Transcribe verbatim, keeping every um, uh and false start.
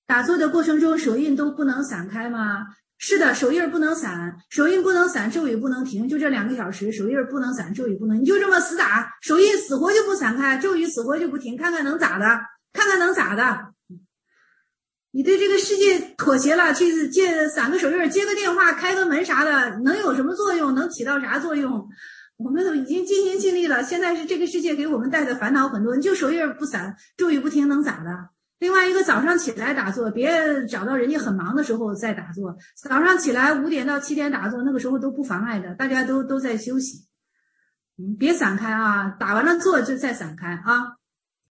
打坐的过程中手印都不能散开吗？是的，手印不能散，手印不能散，咒语不能停，就这两个小时，手印不能散，咒语不能，你就这么死打，手印死活就不散开，咒语死活就不停，看看能咋的？看看能咋的？你对这个世界妥协了，去接散个手印，接个电话，开个门啥的，能有什么作用？能起到啥作用？我们都已经尽心尽力了，现在是这个世界给我们带的烦恼很多，你就手印不散，咒语不停，能咋的？另外一个，早上起来打坐，别找到人家很忙的时候再打坐。早上起来五点到七点打坐，那个时候都不妨碍的，大家都都在休息。嗯，别散开啊，打完了坐就再散开啊。